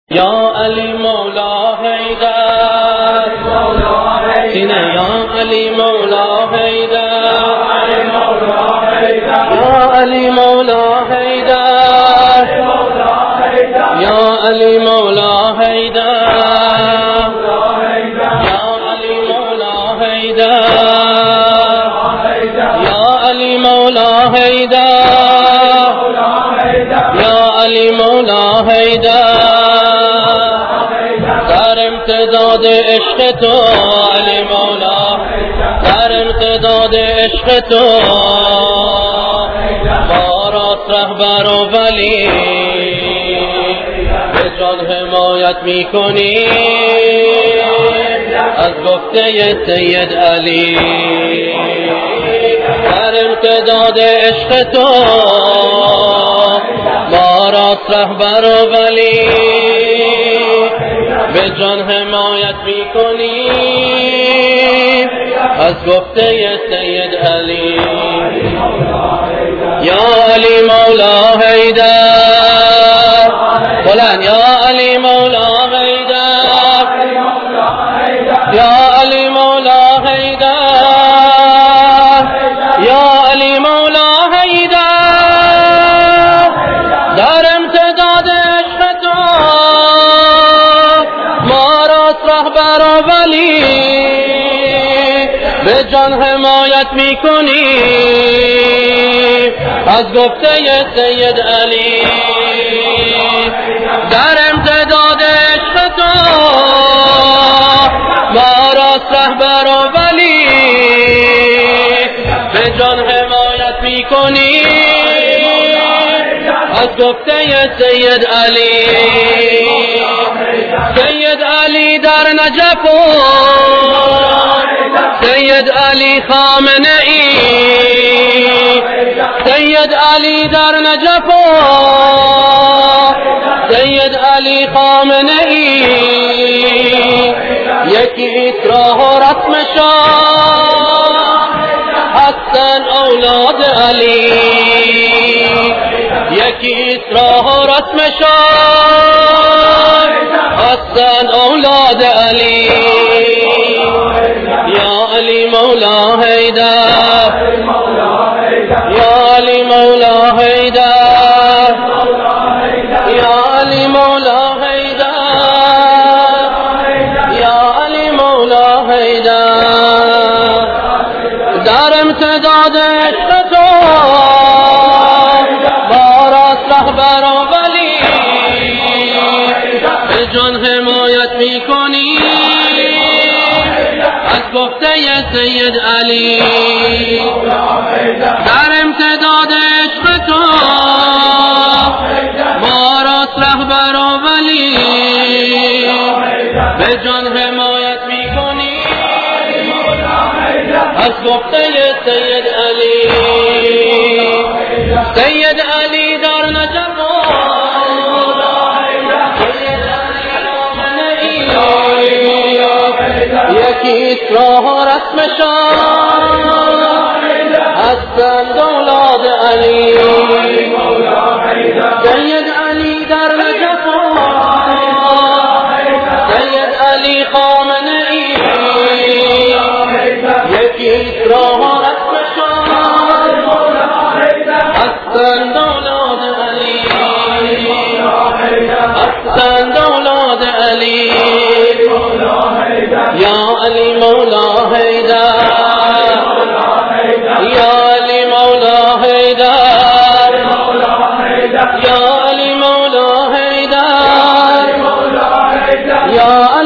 یا علی مولا حیدر سینه یا علی مولا حیدر یا علی مولا حیدر یا علی مولا حیدر یا علی مولا حیدر یا علی مولا حیدر یا علی مولا حیدر در امتداد عشق تو علی مولا در امتداد عشق تو بارات رهبر و ولی به جان حمایت میکنی از گفته سید علی در امتداد عشق تو بارات رهبر و ولی به جان حمایت میکنی از گفته سید علی یا علی مولا حیدر بلند یا علی مولا حیدر یا علی مولا حیدر یا علی مولا حیدر در امتداد عشق تو رهبر و ولی به جان حمایت میکنی از گفته سید علی در امتداد عشق تو بارات رهبر و ولی به جان حمایت میکنی از گفته سید علی سید علی در نجف سید علی خامنه ای سید علی در نجف سید علی خامنه ای یکی راه و رسم شاه هستن اولاد علی یکی راه و رسم شاه هستن اولاد علی یا علی مولا حیدر یا علی مولا حیدر یا علی مولا حیدر یا علی مولا حیدر در امتداد عشق تو بارات رهبر و ولی به جان حمایت میکنی از گفته سید علی در امتداد عشق تو بارات رهبر و ولی به جان حمایت میکنی از گفته سید علی سید علی در نجف یکی راه و رسم شاه هستند اولاد علی سید علی در نجف سید علی خامنه ای یکی راه و رسم شاه هستند اولاد علی هستند اولاد علی یا علی مولا حیدر یا علی مولا حیدر یا علی مولا حیدر یا